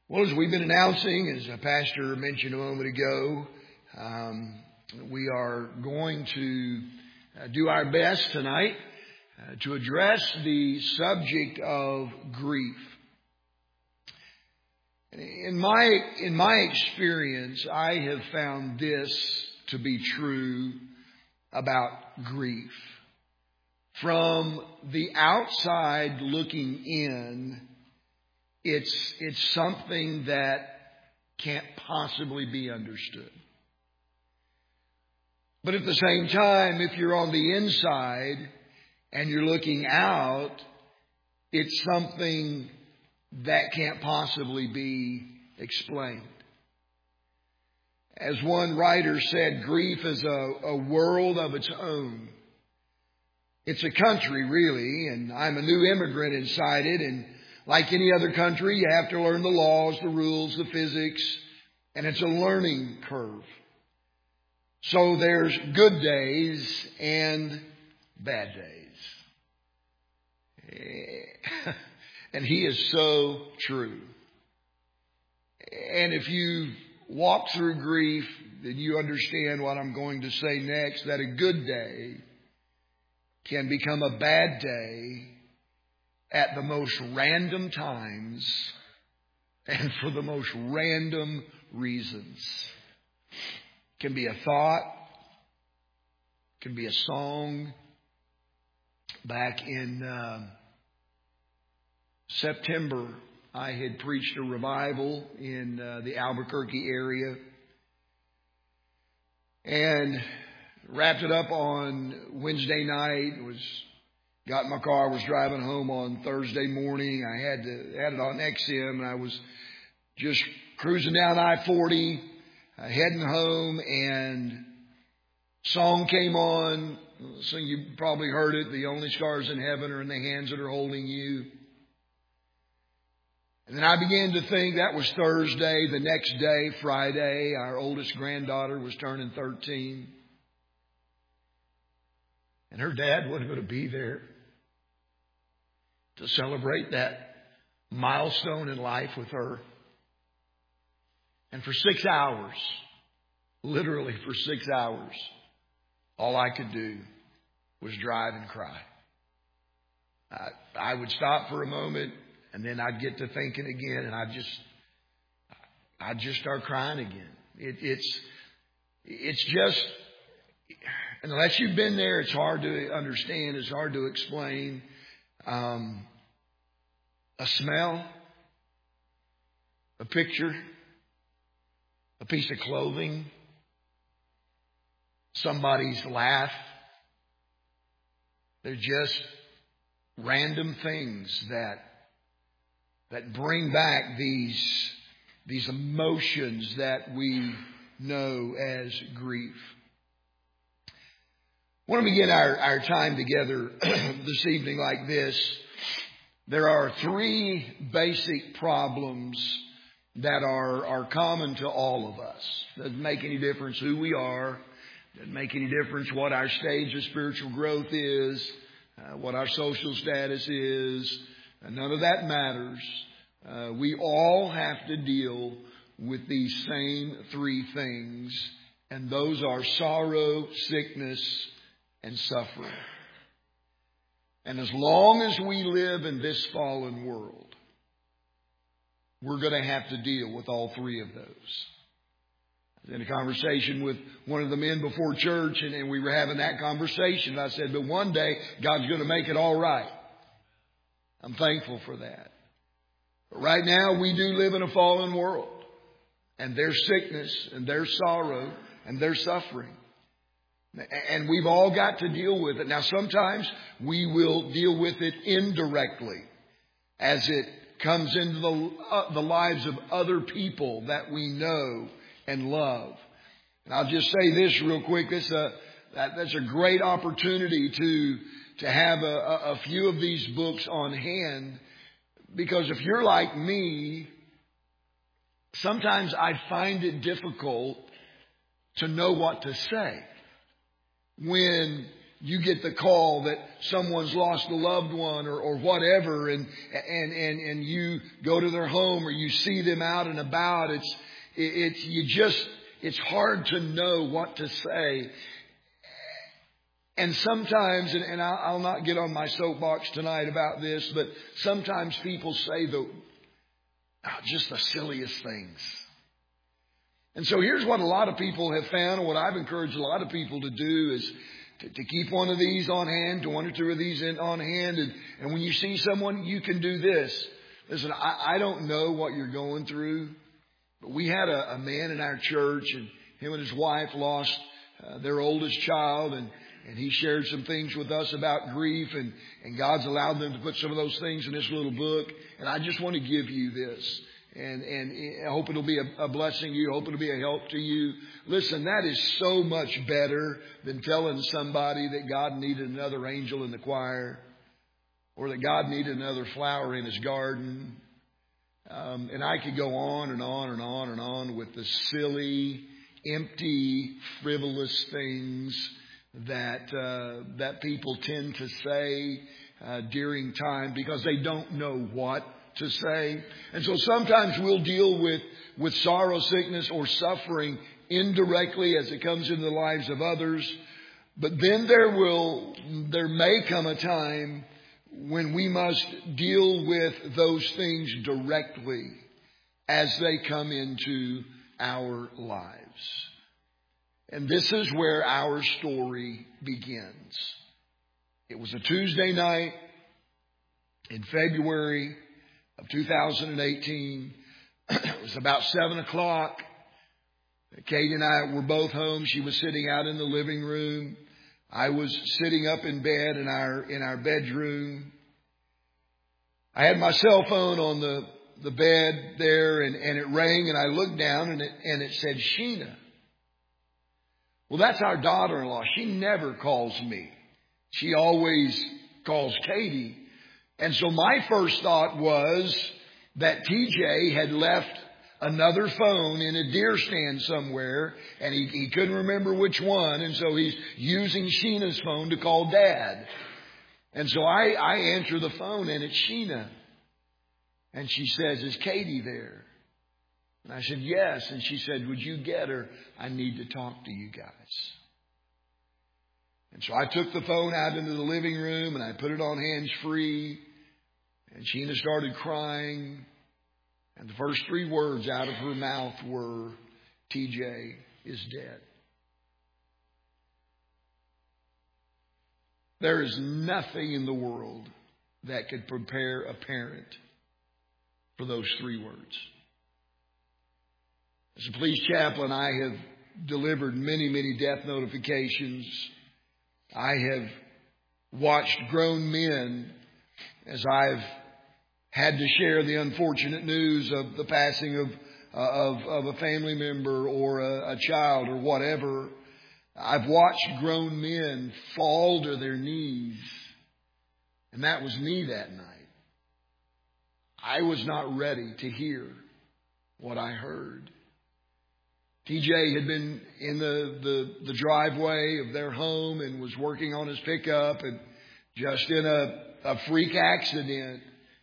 Well, as we've been announcing, as Pastor mentioned a moment ago, we are going to do our best tonight to address the subject of grief. In my experience, I have found this to be true about grief. From the outside looking in, it's something that can't possibly be understood. But at the same time, if you're on the inside and you're looking out, it's something that can't possibly be explained. As one writer said, grief is a world of its own. It's a country, really, and I'm a new immigrant inside it, and like any other country, you have to learn the laws, the rules, the physics, and it's a learning curve. So there's good days and bad days. And he is so true. And if you walk through grief, then you understand what I'm going to say next, that a good day can become a bad day at the most random times and for the most random reasons. It can be a thought, it can be a song. Back in September, I had preached a revival in the Albuquerque area and wrapped it up on Wednesday night. Got in my car, was driving home on Thursday morning. I had it on XM, and I was just cruising down I-40, heading home, and song came on. So you probably heard it. The only scars in heaven are in the hands that are holding you. And then I began to think that was Thursday. The next day, Friday, our oldest granddaughter was turning 13. And her dad wasn't going to be there to celebrate that milestone in life with her. And for 6 hours, literally for 6 hours, all I could do was drive and cry. I would stop for a moment, and then I'd get to thinking again, and I'd just start crying again. It's just, unless you've been there, it's hard to understand. It's hard to explain. A smell, a picture, a piece of clothing, somebody's laugh. They're just random things that bring back these emotions that we know as grief. I want to begin our time together this evening like this. There are three basic problems that are common to all of us. Doesn't make any difference who we are. Doesn't make any difference what our stage of spiritual growth is, what our social status is. None of that matters. We all have to deal with these same three things, and those are sorrow, sickness, and suffering. And as long as we live in this fallen world, we're going to have to deal with all three of those. I was in a conversation with one of the men before church, and we were having that conversation. I said, but one day, God's going to make it all right. I'm thankful for that. But right now, we do live in a fallen world. And there's sickness, and there's sorrow, and there's suffering. And we've all got to deal with it. Now, sometimes we will deal with it indirectly as it comes into the lives of other people that we know and love. And I'll just say this real quick. That's a great opportunity to have a few of these books on hand. Because if you're like me, sometimes I find it difficult to know what to say when you get the call that someone's lost a loved one or whatever, and you go to their home or you see them out and about. It's hard to know what to say. And sometimes, and I'll not get on my soapbox tonight about this, but sometimes people say just the silliest things. And so here's what a lot of people have found, and what I've encouraged a lot of people to do is to keep one of these on hand, one or two of these on hand. And when you see someone, you can do this. Listen, I don't know what you're going through, but we had a man in our church, and him and his wife lost their oldest child, and he shared some things with us about grief, and God's allowed them to put some of those things in this little book. And I just want to give you this. And I hope it'll be a blessing to you. I hope it'll be a help to you. Listen, that is so much better than telling somebody that God needed another angel in the choir, or that God needed another flower in his garden. And I could go on and on and on and on with the silly, empty, frivolous things that people tend to say during time because they don't know what to say. And so sometimes we'll deal with sorrow, sickness, or suffering indirectly as it comes into the lives of others. But then there may come a time when we must deal with those things directly as they come into our lives. And this is where our story begins. It was a Tuesday night in February of 2018. It was about 7 o'clock. Kate and I were both home. She was sitting out in the living room. I was sitting up in bed in our bedroom. I had my cell phone on the bed there, and it rang, and I looked down, and it said Sheena. Well, that's our daughter-in-law. She never calls me. She always calls Katie. And so my first thought was that TJ had left another phone in a deer stand somewhere, and he couldn't remember which one, and so he's using Sheena's phone to call Dad. And so I answer the phone, and it's Sheena. And she says, "Is Katie there?" And I said, "Yes." And she said, "Would you get her? I need to talk to you guys." And so I took the phone out into the living room, and I put it on hands-free. And Sheena started crying. And the first 3 words out of her mouth were, "TJ is dead." There is nothing in the world that could prepare a parent for those 3 words. As a police chaplain, I have delivered many, many death notifications. I have watched grown men as I've had to share the unfortunate news of the passing of a family member or a child or whatever. I've watched grown men fall to their knees. And that was me that night. I was not ready to hear what I heard. TJ had been in the driveway of their home and was working on his pickup, and just in a freak accident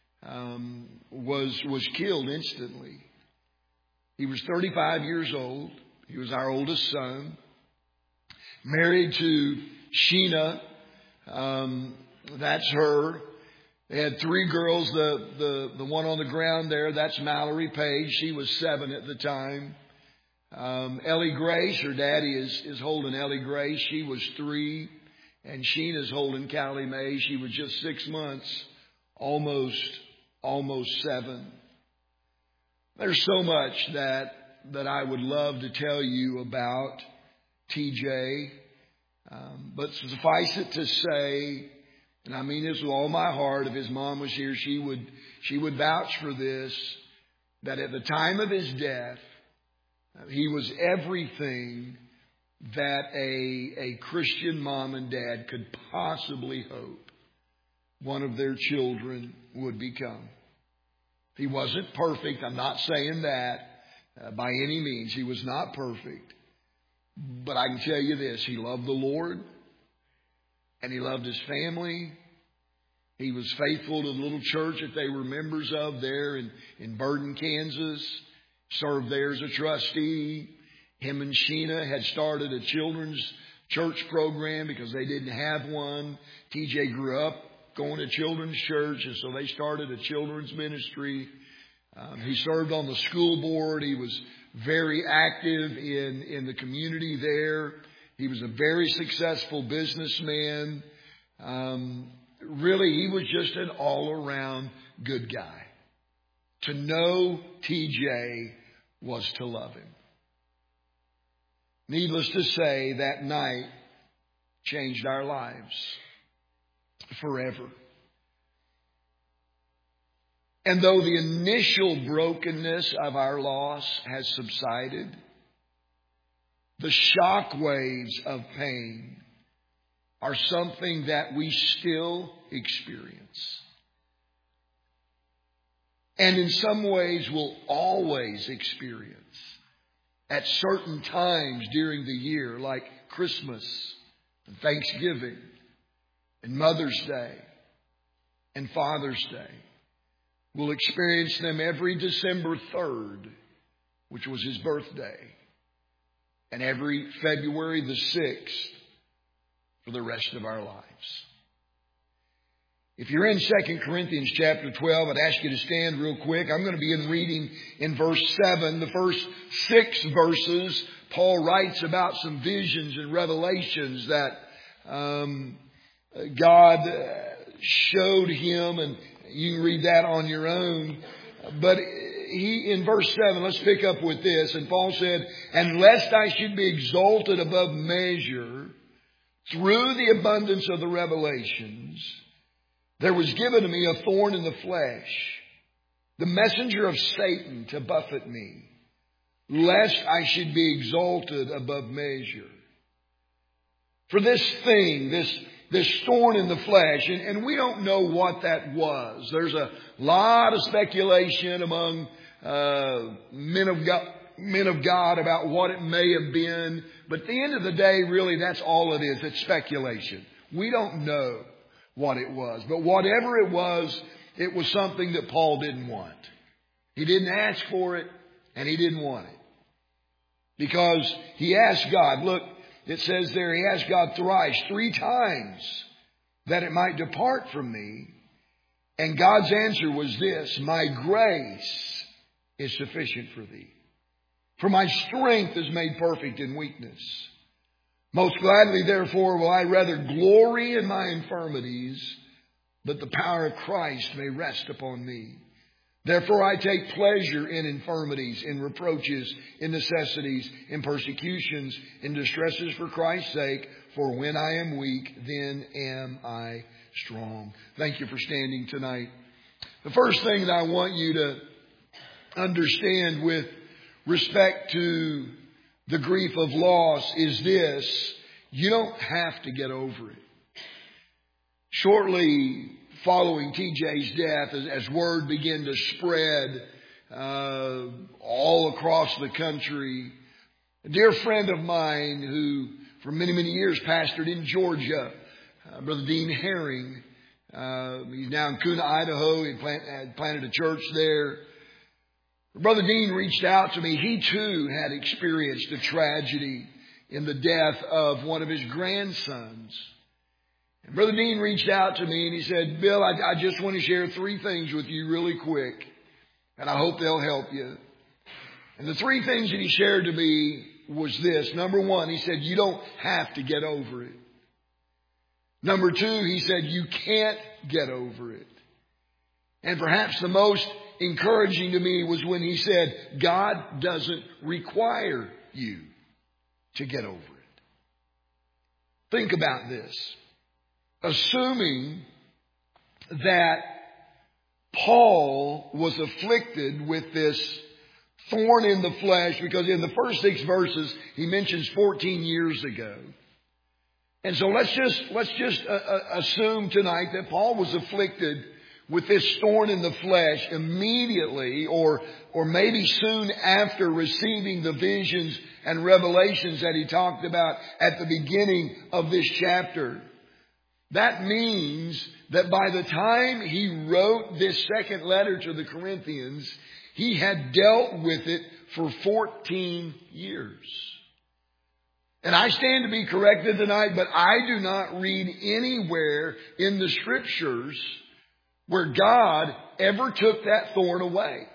was killed instantly. He was 35 years old. He was our oldest son. Married to Sheena. That's her. They had 3 girls. The one on the ground there, that's Mallory Page. She was 7 at the time. Ellie Grace, her daddy is holding Ellie Grace. She was 3. And Sheena's holding Callie Mae. She was just 6 months, almost 7. There's so much that I would love to tell you about TJ. But suffice it to say, and I mean this with all my heart, if his mom was here, she would vouch for this, that at the time of his death, he was everything that a Christian mom and dad could possibly hope one of their children would become. He wasn't perfect. I'm not saying that by any means. He was not perfect. But I can tell you this. He loved the Lord. and he loved his family. He was faithful to the little church that they were members of there in Burden, Kansas. Served there as a trustee. Him and Sheena had started a children's church program because they didn't have one. TJ grew up going to children's church, and so they started a children's ministry. He served on the school board. He was very active in the community there. He was a very successful businessman. Really, he was just an all-around good guy. To know TJ was to love him. Needless to say, that night changed our lives forever. And though the initial brokenness of our loss has subsided, the shock waves of pain are something that we still experience. And in some ways will always experience at certain times during the year, like Christmas and Thanksgiving and Mother's Day and Father's Day. We'll experience them every December 3rd, which was his birthday, and every February the 6th for the rest of our lives. If you're in 2 Corinthians chapter 12, I'd ask you to stand real quick. I'm going to begin reading in verse 7. The first 6 verses, Paul writes about some visions and revelations that God showed him, and you can read that on your own. But in verse 7, let's pick up with this. And Paul said, "And lest I should be exalted above measure through the abundance of the revelations, there was given to me a thorn in the flesh, the messenger of Satan to buffet me, lest I should be exalted above measure." For this thing, this thorn in the flesh, and we don't know what that was. There's a lot of speculation among men of God about what it may have been. But at the end of the day, really, that's all it is. It's speculation. We don't know what it was. But whatever it was something that Paul didn't want. He didn't ask for it, and he didn't want it. Because he asked God, look, it says there, he asked God thrice, 3 times, that it might depart from me. And God's answer was this: "My grace is sufficient for thee. For my strength is made perfect in weakness. Most gladly, therefore, will I rather glory in my infirmities, that the power of Christ may rest upon me. Therefore, I take pleasure in infirmities, in reproaches, in necessities, in persecutions, in distresses for Christ's sake. For when I am weak, then am I strong." Thank you for standing tonight. The first thing that I want you to understand with respect to the grief of loss is this: you don't have to get over it. Shortly following TJ's death, as word began to spread all across the country, a dear friend of mine who for many, many years pastored in Georgia, Brother Dean Herring, he's now in Kuna, Idaho. He had planted a church there. Brother Dean reached out to me. He too had experienced a tragedy in the death of one of his grandsons. And Brother Dean reached out to me and he said, "Bill, I just want to share 3 things with you really quick, and I hope they'll help you." And the 3 things that he shared to me was this. Number 1, he said, you don't have to get over it. Number 2, he said, you can't get over it. And perhaps the most encouraging to me was when he said, God doesn't require you to get over it. Think about this. Assuming that Paul was afflicted with this thorn in the flesh, because in the first 6 verses he mentions 14 years ago. And so let's just assume tonight that Paul was afflicted with this thorn in the flesh immediately, or maybe soon after receiving the visions and revelations that he talked about at the beginning of this chapter. That means that by the time he wrote this second letter to the Corinthians, he had dealt with it for 14 years. And I stand to be corrected tonight, but I do not read anywhere in the Scriptures where God ever took that thorn away.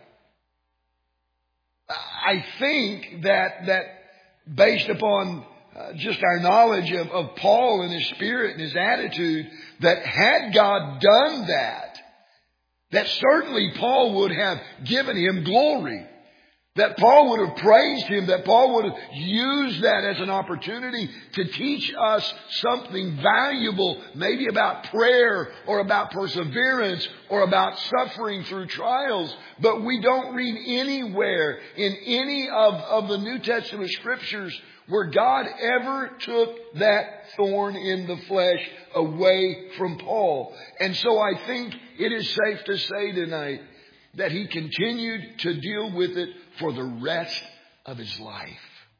I think that based upon just our knowledge of Paul and his spirit and his attitude, that had God done that certainly Paul would have given him glory. That Paul would have praised him, that Paul would have used that as an opportunity to teach us something valuable, maybe about prayer or about perseverance or about suffering through trials. But we don't read anywhere in any of the New Testament Scriptures where God ever took that thorn in the flesh away from Paul. And so I think it is safe to say tonight that he continued to deal with it for the rest of his life.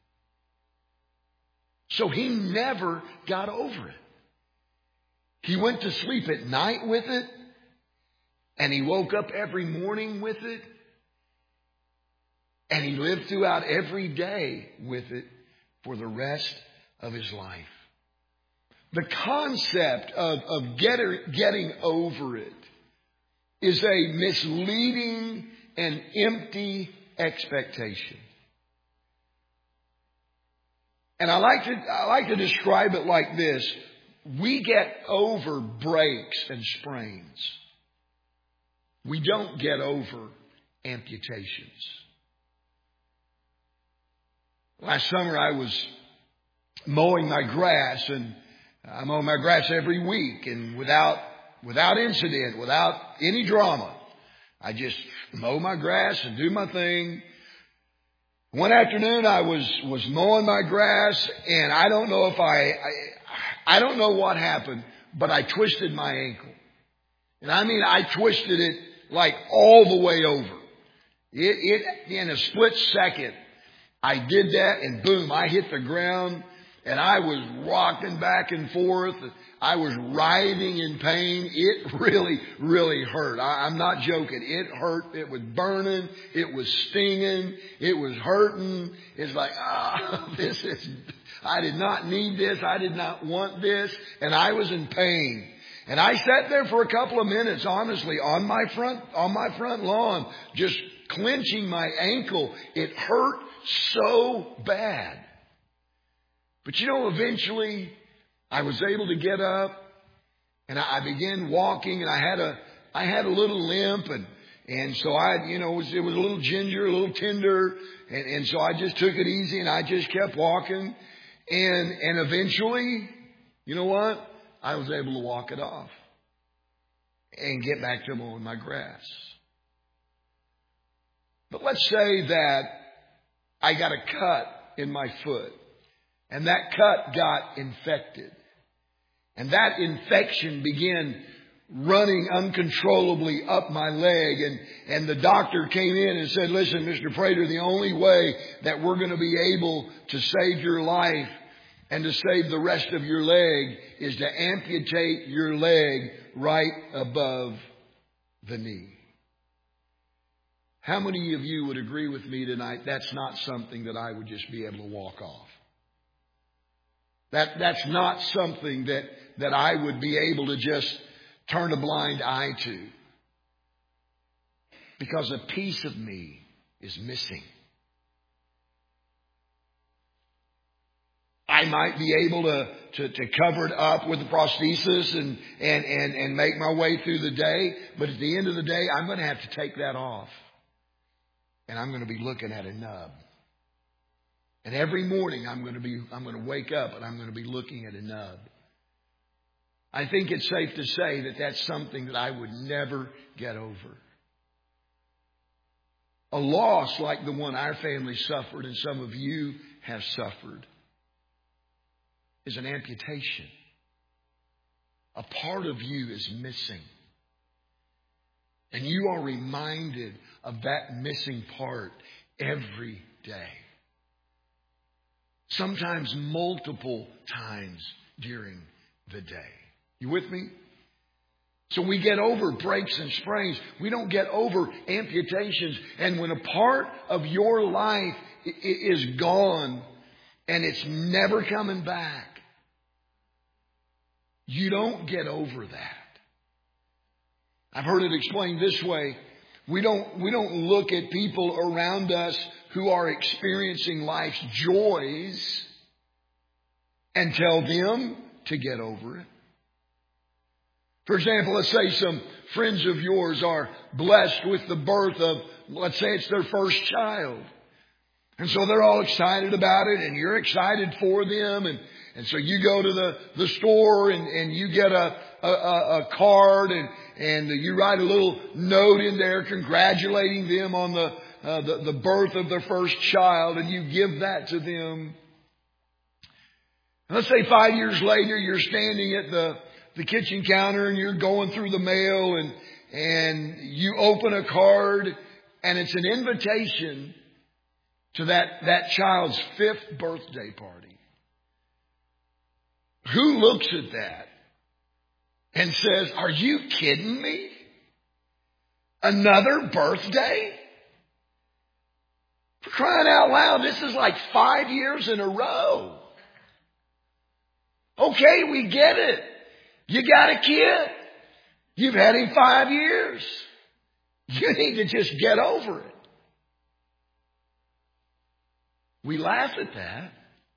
So he never got over it. He went to sleep at night with it, and he woke up every morning with it, and he lived throughout every day with it for the rest of his life. The concept of getting over it is a misleading and empty expectation. And I like to describe it like this. We get over breaks and sprains. We don't get over amputations. Last summer I was mowing my grass, and I mow my grass every week, and without incident, without any drama. I just mow my grass and do my thing. One afternoon I was mowing my grass, and I don't know if I don't know what happened, but I twisted my ankle. And I mean, I twisted it like all the way over. It in a split second, I did that, and boom, I hit the ground, and I was rocking back and forth. I was writhing in pain. It really, really hurt. I'm not joking. It hurt. It was burning. It was stinging. It was hurting. It's like, I did not need this. I did not want this. And I was in pain. And I sat there for a couple of minutes, honestly, on my front lawn, just clenching my ankle. It hurt so bad. But eventually I was able to get up, and I began walking, and I had a little limp, and so it was a little ginger, a little tender, and so I just took it easy, and I just kept walking, and eventually, you know what? I was able to walk it off and get back to mowing my grass. But let's say that I got a cut in my foot, and that cut got infected. And that infection began running uncontrollably up my leg. And the doctor came in and said, listen, Mr. Prater, the only way that we're going to be able to save your life and to save the rest of your leg is to amputate your leg right above the knee. How many of you would agree with me tonight? That's not something that I would just be able to walk off. That's not something that I would be able to just turn a blind eye to. Because a piece of me is missing. I might be able to cover it up with a prosthesis and make my way through the day. But at the end of the day, I'm going to have to take that off. And I'm going to be looking at a nub. And every morning I'm going to wake up and I'm going to be looking at a nub. I think it's safe to say that that's something that I would never get over. A loss like the one our family suffered and some of you have suffered is an amputation. A part of you is missing. And you are reminded of that missing part every day. Sometimes multiple times during the day. You with me? So we get over breaks and sprains. We don't get over amputations. And when a part of your life is gone and it's never coming back, you don't get over that. I've heard it explained this way. We don't look at people around us who are experiencing life's joys and tell them to get over it. For example, let's say some friends of yours are blessed with the birth of, let's say it's their first child. And so they're all excited about it, and you're excited for them. And so you go to the store and you get a card and you write a little note in there congratulating them on the birth of their first child, and you give that to them. And let's say 5 years later, you're standing at the kitchen counter and you're going through the mail and you open a card and it's an invitation to that child's 5th birthday party. Who looks at that and says, "Are you kidding me? Another birthday? For crying out loud, this is like 5 years in a row." Okay, we get it. You got a kid. You've had him 5 years. You need to just get over it. We laugh at that.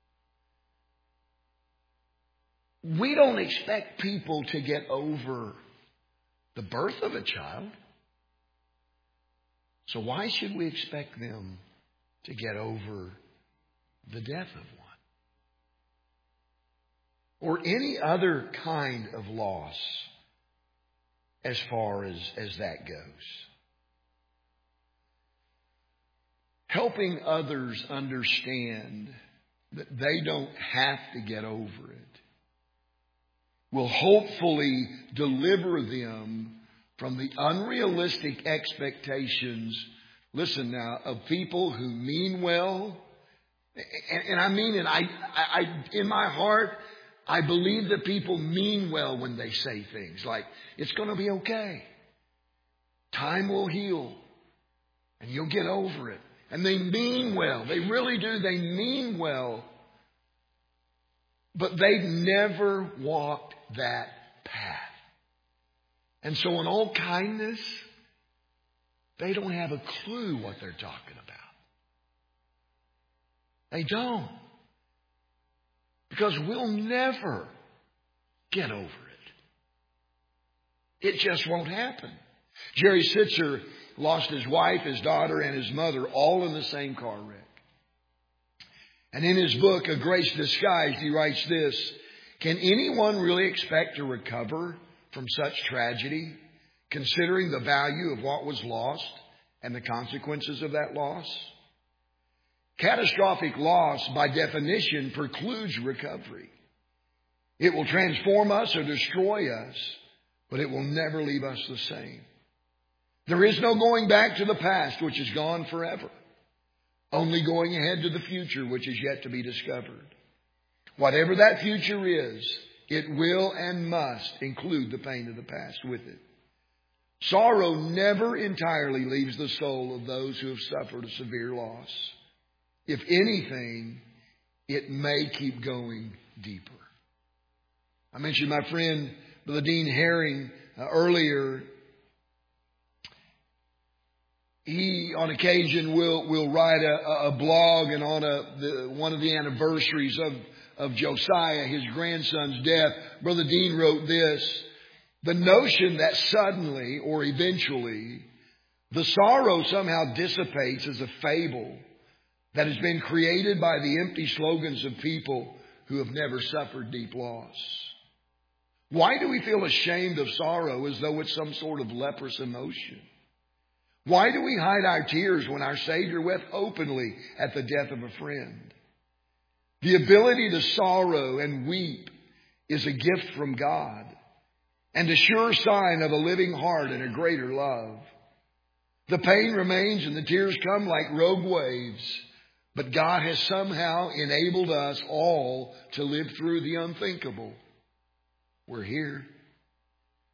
We don't expect people to get over the birth of a child. So why should we expect them to get over the death of one? Or any other kind of loss as far as that goes. Helping others understand that they don't have to get over it will hopefully deliver them from the unrealistic expectations, listen now, of people who mean well. And I mean it. I in my heart, I believe that people mean well when they say things like, "It's going to be okay. Time will heal. And you'll get over it." And they mean well. They really do. They mean well. But they've never walked that path. And so in all kindness, they don't have a clue what they're talking about. They don't. Because we'll never get over it. It just won't happen. Jerry Sitzer lost his wife, his daughter, and his mother all in the same car wreck. And in his book, A Grace Disguised, he writes this: "Can anyone really expect to recover from such tragedy, considering the value of what was lost and the consequences of that loss? Catastrophic loss, by definition, precludes recovery. It will transform us or destroy us, but it will never leave us the same. There is no going back to the past, which is gone forever. Only going ahead to the future, which is yet to be discovered. Whatever that future is, it will and must include the pain of the past with it. Sorrow never entirely leaves the soul of those who have suffered a severe loss. If anything, it may keep going deeper." I mentioned my friend Brother Dean Herring earlier. He, on occasion, will write a blog, and on one of the anniversaries of Josiah, his grandson's death, Brother Dean wrote this: "The notion that suddenly or eventually the sorrow somehow dissipates is a fable that has been created by the empty slogans of people who have never suffered deep loss. Why do we feel ashamed of sorrow as though it's some sort of leprous emotion? Why do we hide our tears when our Savior wept openly at the death of a friend? The ability to sorrow and weep is a gift from God and a sure sign of a living heart and a greater love. The pain remains and the tears come like rogue waves, but God has somehow enabled us all to live through the unthinkable. We're here.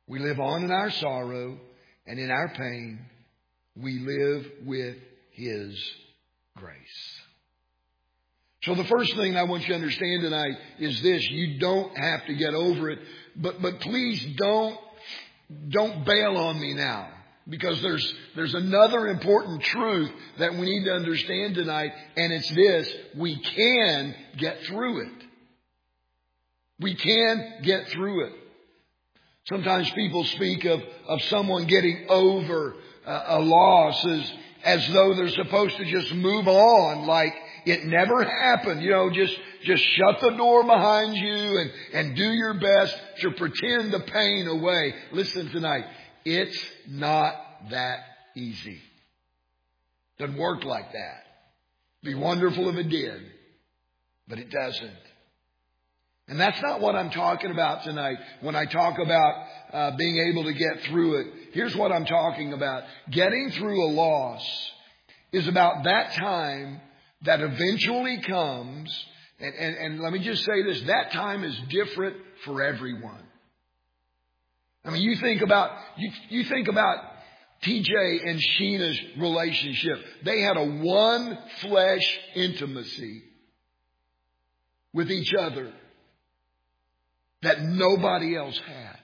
We live on in our sorrow and in our pain. We live with His grace. So the first thing I want you to understand tonight is this. You don't have to get over it. But please don't bail on me now. Because there's another important truth that we need to understand tonight. And it's this. We can get through it. We can get through it. Sometimes people speak of someone getting over a loss as though they're supposed to just move on like it never happened. Just shut the door behind you and do your best to pretend the pain away. Listen tonight, it's not that easy. Doesn't work like that. It'd be wonderful if it did, but it doesn't. And that's not what I'm talking about tonight when I talk about being able to get through it. Here's what I'm talking about. Getting through a loss is about that time that eventually comes. And let me just say this. That time is different for everyone. I mean, you think about TJ and Sheena's relationship. They had a one flesh intimacy with each other that nobody else had.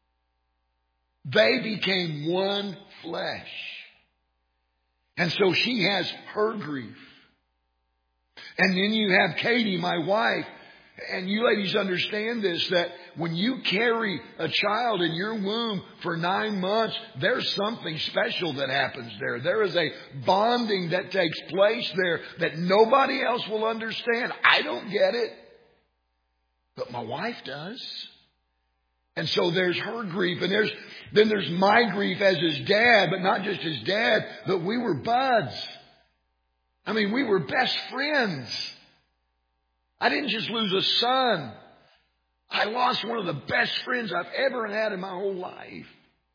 They became one flesh. And so she has her grief. And then you have Katie, my wife. And you ladies understand this, that when you carry a child in your womb for 9 months, there's something special that happens there. There is a bonding that takes place there that nobody else will understand. I don't get it. But my wife does. And so there's her grief. And then there's my grief as his dad, but not just his dad, but we were buds. I mean, we were best friends. I didn't just lose a son. I lost one of the best friends I've ever had in my whole life.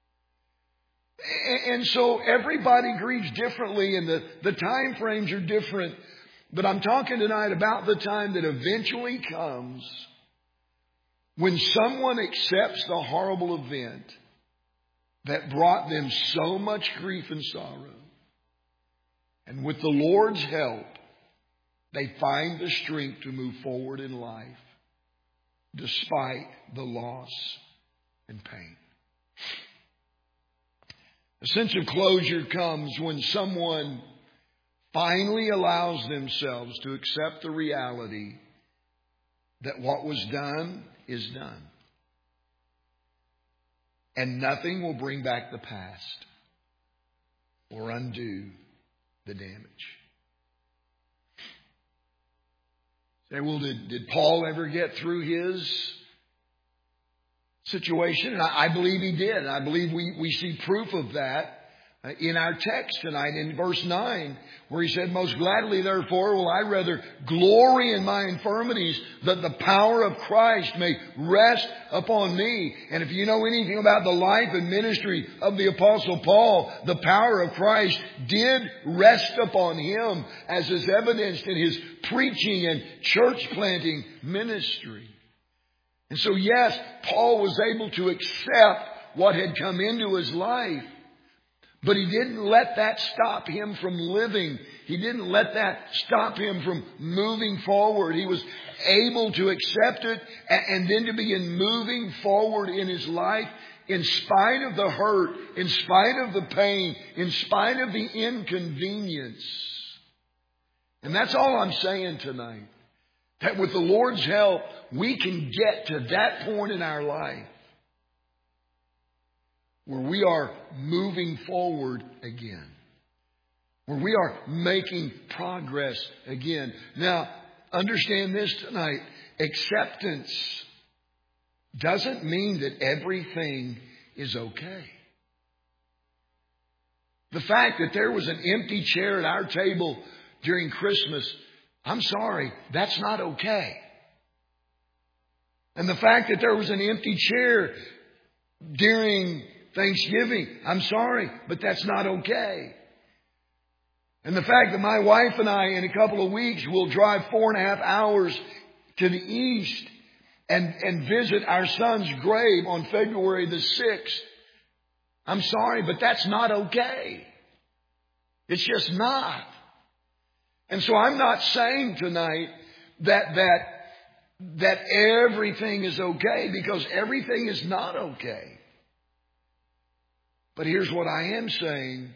And so everybody grieves differently and the time frames are different. But I'm talking tonight about the time that eventually comes when someone accepts the horrible event that brought them so much grief and sorrow. And with the Lord's help, they find the strength to move forward in life despite the loss and pain. A sense of closure comes when someone finally allows themselves to accept the reality that what was done is done. And nothing will bring back the past or undo the damage. Say, well, did Paul ever get through his situation? And I believe he did. And I believe we see proof of that in our text tonight in verse 9, where he said, most gladly, therefore, will I rather glory in my infirmities, that the power of Christ may rest upon me. And if you know anything about the life and ministry of the Apostle Paul, the power of Christ did rest upon him, as is evidenced in his preaching and church planting ministry. And so, yes, Paul was able to accept what had come into his life. But he didn't let that stop him from living. He didn't let that stop him from moving forward. He was able to accept it and then to begin moving forward in his life in spite of the hurt, in spite of the pain, in spite of the inconvenience. And that's all I'm saying tonight. That with the Lord's help, we can get to that point in our life where we are moving forward again. Where we are making progress again. Now, understand this tonight. Acceptance doesn't mean that everything is okay. The fact that there was an empty chair at our table during Christmas, I'm sorry, that's not okay. And the fact that there was an empty chair during Thanksgiving, I'm sorry, but that's not okay. And the fact that my wife and I in a couple of weeks will drive 4.5 hours to the east and visit our son's grave on February the 6th. I'm sorry, but that's not okay. It's just not. And so I'm not saying tonight that everything is okay, because everything is not okay. But here's what I am saying.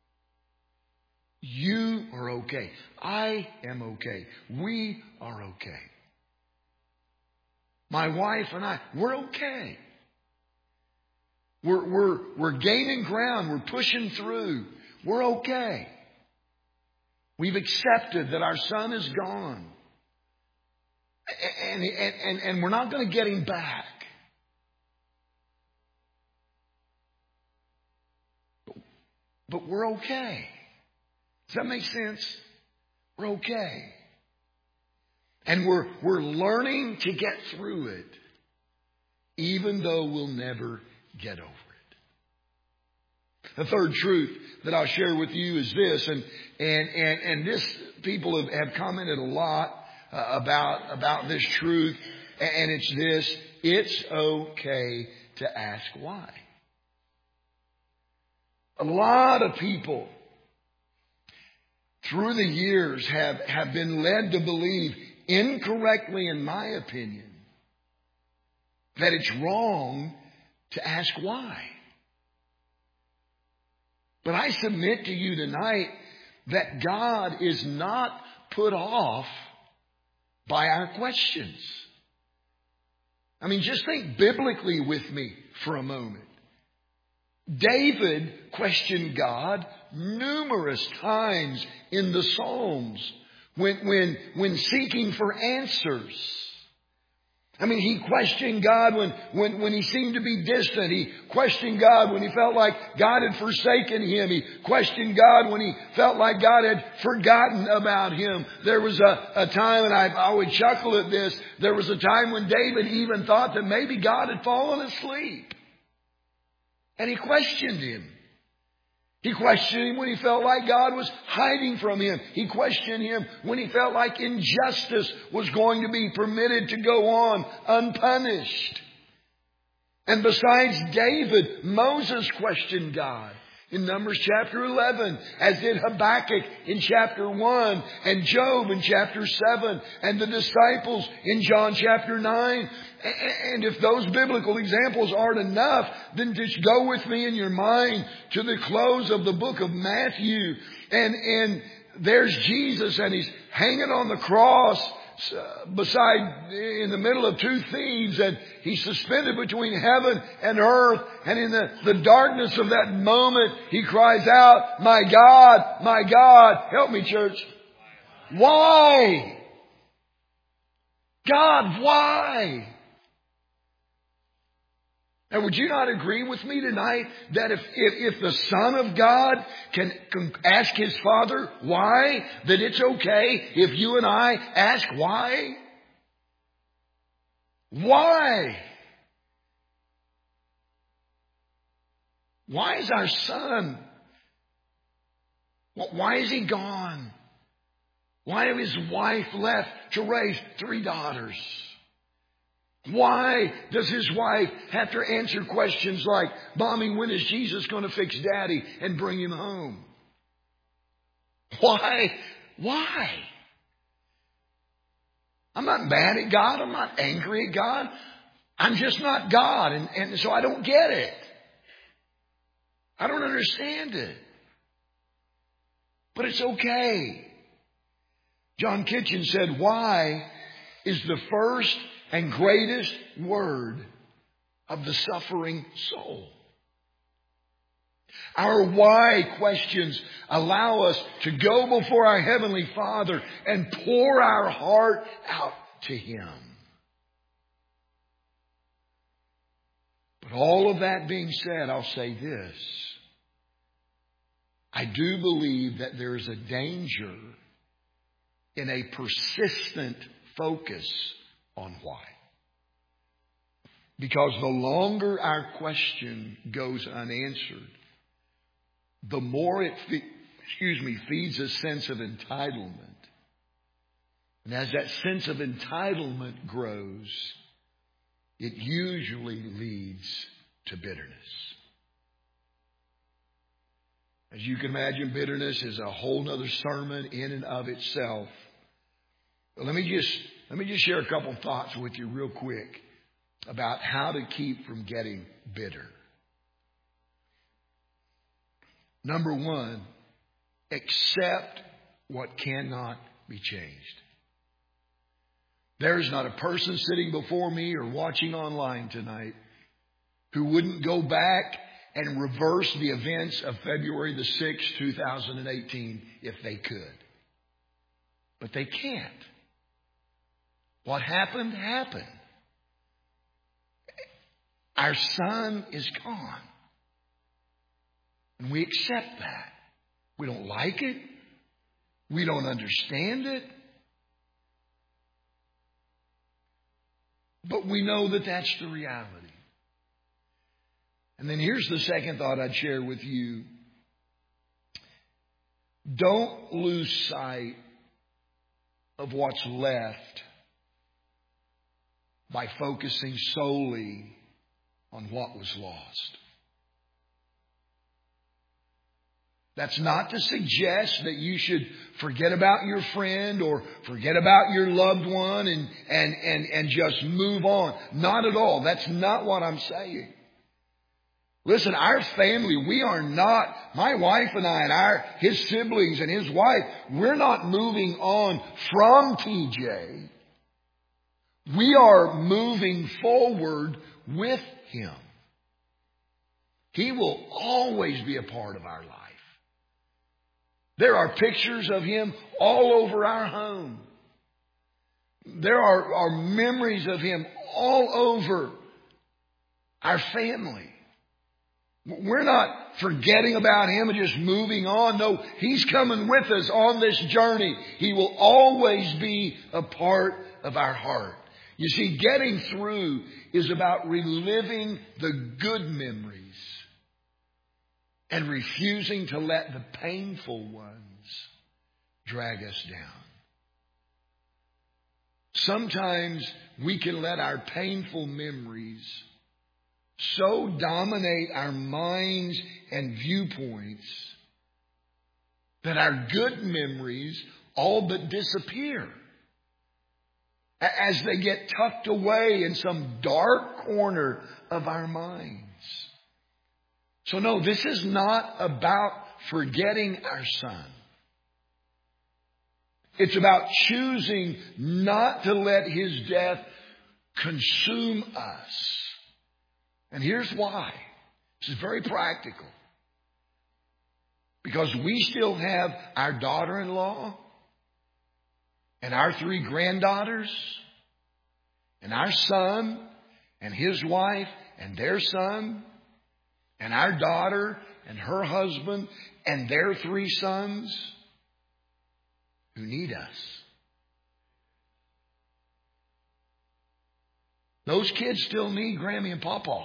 You are okay. I am okay. We are okay. My wife and I, we're okay. We're gaining ground. We're pushing through. We're okay. We've accepted that our son is gone. And we're not going to get him back. But we're okay. Does that make sense? We're okay. And we're learning to get through it, even though we'll never get over it. The third truth that I'll share with you is this, and this people have commented a lot about this truth, and it's this: it's okay to ask why. A lot of people through the years have been led to believe, incorrectly in my opinion, that it's wrong to ask why. But I submit to you tonight that God is not put off by our questions. I mean, just think biblically with me for a moment. David questioned God numerous times in the Psalms when seeking for answers. I mean, he questioned God when he seemed to be distant. He questioned God when he felt like God had forsaken him. He questioned God when he felt like God had forgotten about him. There was a time, and I would chuckle at this, there was a time when David even thought that maybe God had fallen asleep. And he questioned him. He questioned him when he felt like God was hiding from him. He questioned him when he felt like injustice was going to be permitted to go on unpunished. And besides David, Moses questioned God in Numbers chapter 11, as did Habakkuk in chapter 1, and Job in chapter 7, and the disciples in John chapter 9. And if those biblical examples aren't enough, then just go with me in your mind to the close of the book of Matthew. And there's Jesus, and he's hanging on the cross in the middle of two thieves, and he's suspended between heaven and earth. And in the darkness of that moment, he cries out, my God, help me, church. Why? God, why? Now, would you not agree with me tonight that if the Son of God can ask His Father why, that it's okay if you and I ask why? Why? Why is our son? Why is he gone? Why have his wife left to raise 3 daughters? Why does his wife have to answer questions like, Mommy, when is Jesus going to fix Daddy and bring him home? Why? Why? I'm not mad at God. I'm not angry at God. I'm just not God. And so I don't get it. I don't understand it. But it's okay. John Kitchen said, why is the first and greatest word of the suffering soul. Our why questions allow us to go before our Heavenly Father and pour our heart out to Him. But all of that being said, I'll say this. I do believe that there is a danger in a persistent focus on why. Because the longer our question goes unanswered, the more it feeds a sense of entitlement. And as that sense of entitlement grows, it usually leads to bitterness. As you can imagine, bitterness is a whole other sermon in and of itself. But let me just share a couple thoughts with you real quick about how to keep from getting bitter. Number one, accept what cannot be changed. There is not a person sitting before me or watching online tonight who wouldn't go back and reverse the events of February the 6th, 2018 if they could. But they can't. What happened, happened. Our son is gone. And we accept that. We don't like it. We don't understand it. But we know that that's the reality. And then here's the second thought I'd share with you. Don't lose sight of what's left by focusing solely on what was lost. That's not to suggest that you should forget about your friend or forget about your loved one and just move on. Not at all. That's not what I'm saying. Listen, our family, we are not, my wife and I and his siblings and his wife, we're not moving on from TJ. We are moving forward with him. He will always be a part of our life. There are pictures of him all over our home. There are memories of him all over our family. We're not forgetting about him and just moving on. No, he's coming with us on this journey. He will always be a part of our heart. You see, getting through is about reliving the good memories and refusing to let the painful ones drag us down. Sometimes we can let our painful memories so dominate our minds and viewpoints that our good memories all but disappear as they get tucked away in some dark corner of our minds. So no, this is not about forgetting our son. It's about choosing not to let his death consume us. And here's why. This is very practical. Because we still have our daughter-in-law and our 3 granddaughters and our son and his wife and their son and our daughter and her husband and their 3 sons who need us. Those kids still need Grammy and Pawpaw.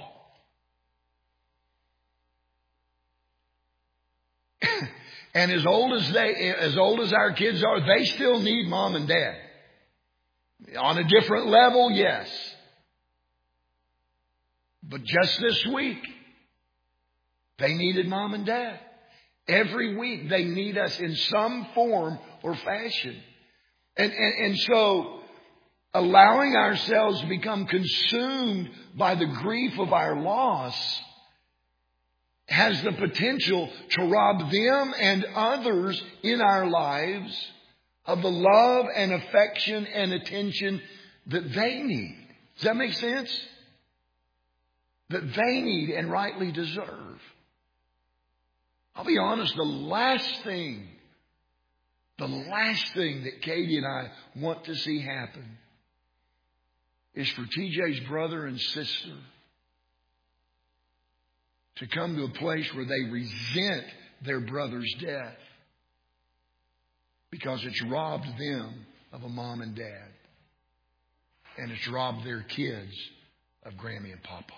And as old as our kids are, they still need mom and dad. On a different level, yes. But just this week, they needed mom and dad. Every week they need us in some form or fashion. And so allowing ourselves to become consumed by the grief of our loss has the potential to rob them and others in our lives of the love and affection and attention that they need. Does that make sense? That they need and rightly deserve. I'll be honest, the last thing that Katie and I want to see happen is for TJ's brother and sister to come to a place where they resent their brother's death because it's robbed them of a mom and dad. And it's robbed their kids of Grammy and Pawpaw.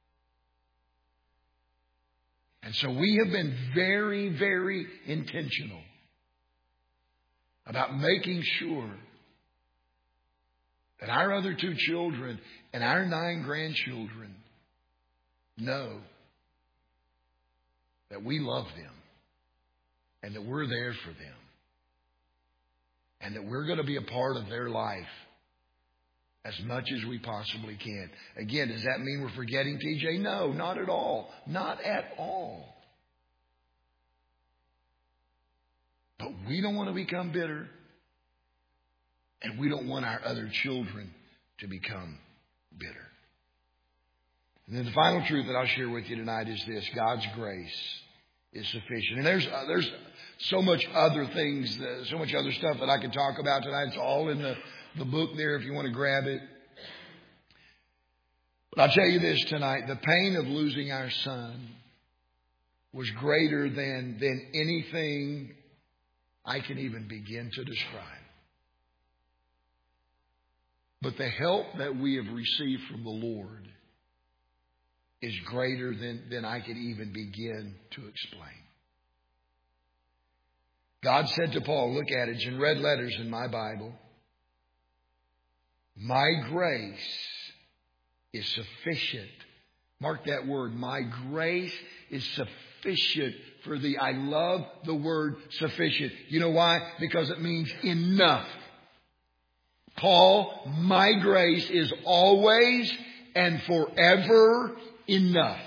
And so we have been very, very intentional about making sure that our other 2 children and our 9 grandchildren know that we love them and that we're there for them and that we're going to be a part of their life as much as we possibly can. Again, does that mean we're forgetting TJ? No, not at all. Not at all. But we don't want to become bitter. And we don't want our other children to become bitter. And then the final truth that I'll share with you tonight is this: God's grace is sufficient. And there's so much other things, so much other stuff that I could talk about tonight. It's all in the book there if you want to grab it. But I'll tell you this tonight: the pain of losing our son was greater than anything I can even begin to describe. But the help that we have received from the Lord is greater than I could even begin to explain. God said to Paul, look at it, it's in red letters in my Bible, my grace is sufficient. Mark that word. My grace is sufficient for thee. I love the word sufficient. You know why? Because it means enough. Paul, my grace is always and forever enough.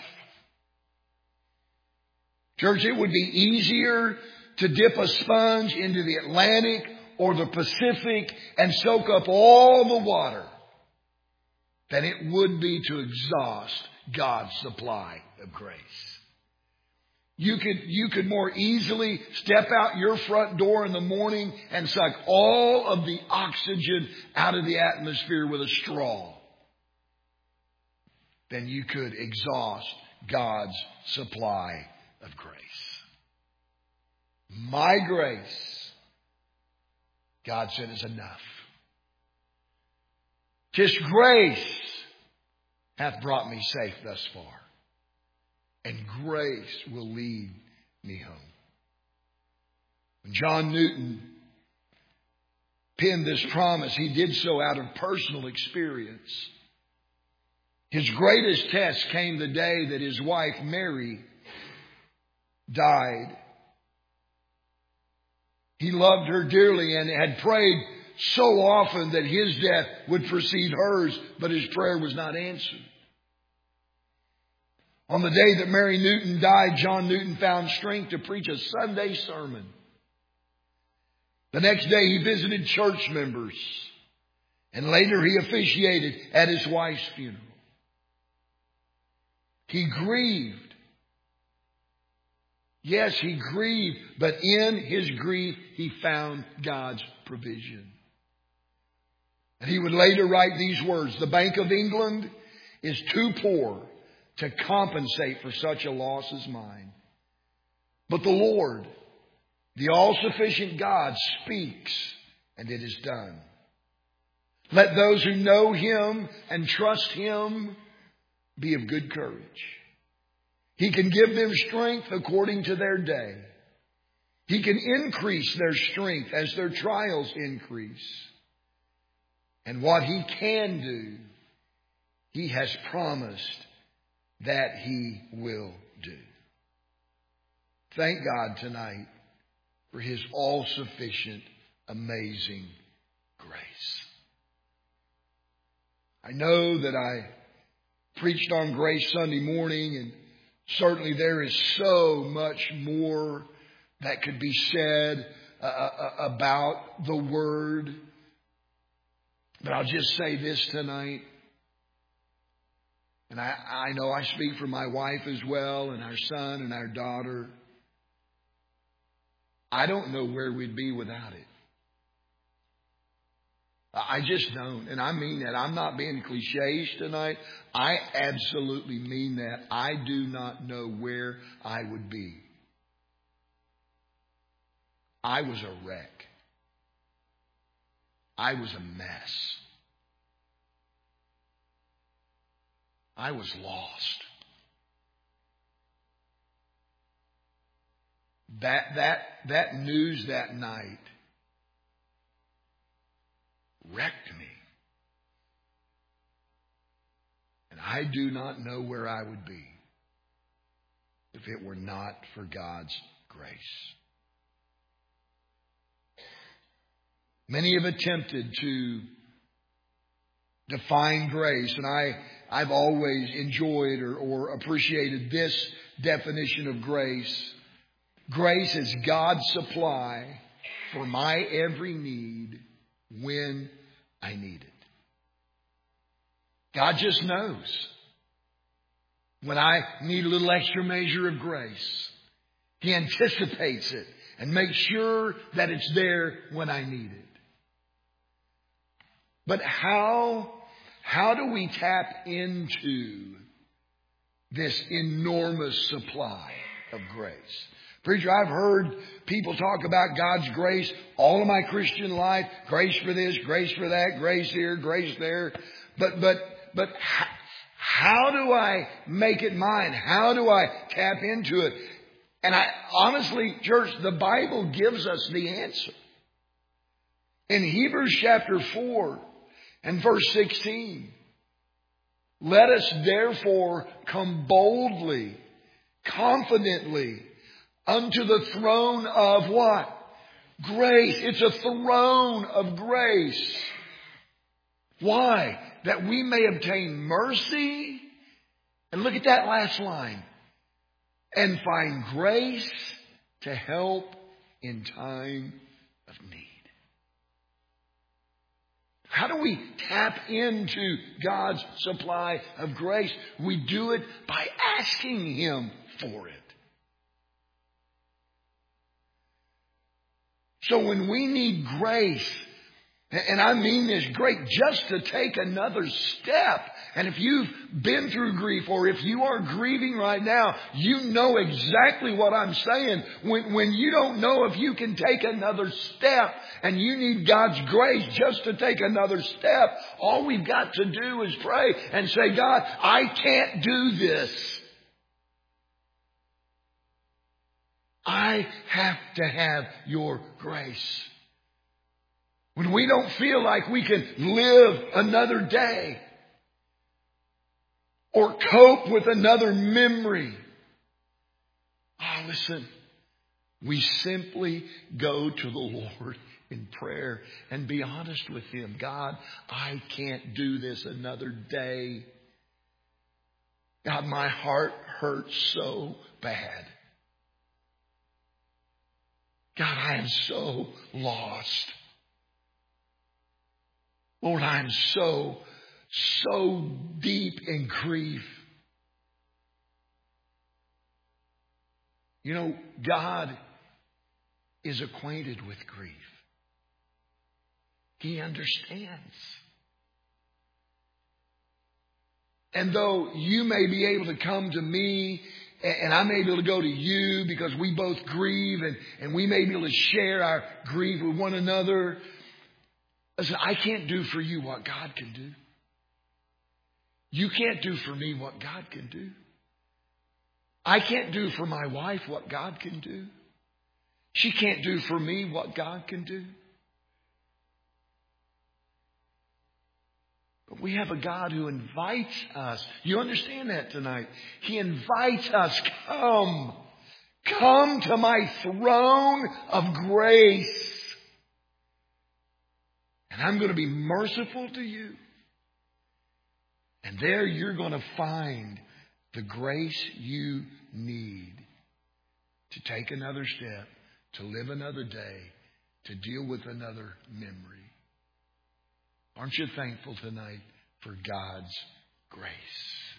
Church, it would be easier to dip a sponge into the Atlantic or the Pacific and soak up all the water than it would be to exhaust God's supply of grace. You could more easily step out your front door in the morning and suck all of the oxygen out of the atmosphere with a straw than you could exhaust God's supply of grace. My grace, God said, is enough. 'Tis grace hath brought me safe thus far, and grace will lead me home. When John Newton penned this promise, he did so out of personal experience. His greatest test came the day that his wife, Mary, died. He loved her dearly and had prayed so often that his death would precede hers, but his prayer was not answered. On the day that Mary Newton died, John Newton found strength to preach a Sunday sermon. The next day he visited church members, and later he officiated at his wife's funeral. He grieved. Yes, he grieved, but in his grief he found God's provision. And he would later write these words: the Bank of England is too poor to compensate for such a loss as mine. But the Lord, the all-sufficient God, speaks, and it is done. Let those who know Him and trust Him be of good courage. He can give them strength according to their day. He can increase their strength as their trials increase. And what He can do, He has promised that He will do. Thank God tonight for His all-sufficient, amazing grace. I know that I preached on Grace Sunday morning, and certainly there is so much more that could be said about the Word. But I'll just say this tonight. And I know I speak for my wife as well, and our son and our daughter. I don't know where we'd be without it. I just don't. And I mean that. I'm not being cliches tonight. I absolutely mean that. I do not know where I would be. I was a wreck. I was a mess. I was lost. That news that night wrecked me. I do not know where I would be if it were not for God's grace. Many have attempted to define grace, and I've always enjoyed or appreciated this definition of grace. Grace is God's supply for my every need when I need it. God just knows when I need a little extra measure of grace. He anticipates it and makes sure that it's there when I need it. But how do we tap into this enormous supply of grace? Preacher, I've heard people talk about God's grace all of my Christian life. Grace for this, grace for that, grace here, grace there. But how do I make it mine? How do I tap into it? And honestly, church, the Bible gives us the answer. In Hebrews chapter 4 and verse 16, let us therefore come boldly, confidently, unto the throne of what? Grace. It's a throne of grace. Why? That we may obtain mercy. And look at that last line. And find grace to help in time of need. How do we tap into God's supply of grace? We do it by asking Him for it. So when we need grace, and I mean this, great, just to take another step. And if you've been through grief or if you are grieving right now, you know exactly what I'm saying. When you don't know if you can take another step and you need God's grace just to take another step, all we've got to do is pray and say, God, I can't do this. I have to have your grace. When we don't feel like we can live another day or cope with another memory. Oh, listen, we simply go to the Lord in prayer and be honest with Him. God, I can't do this another day. God, my heart hurts so bad. God, I am so lost. Lord, I'm so deep in grief. You know, God is acquainted with grief. He understands. And though you may be able to come to me and I may be able to go to you because we both grieve and we may be able to share our grief with one another, listen, I can't do for you what God can do. You can't do for me what God can do. I can't do for my wife what God can do. She can't do for me what God can do. But we have a God who invites us. You understand that tonight? He invites us, come to my throne of grace. And I'm going to be merciful to you. And there you're going to find the grace you need to take another step, to live another day, to deal with another memory. Aren't you thankful tonight for God's grace?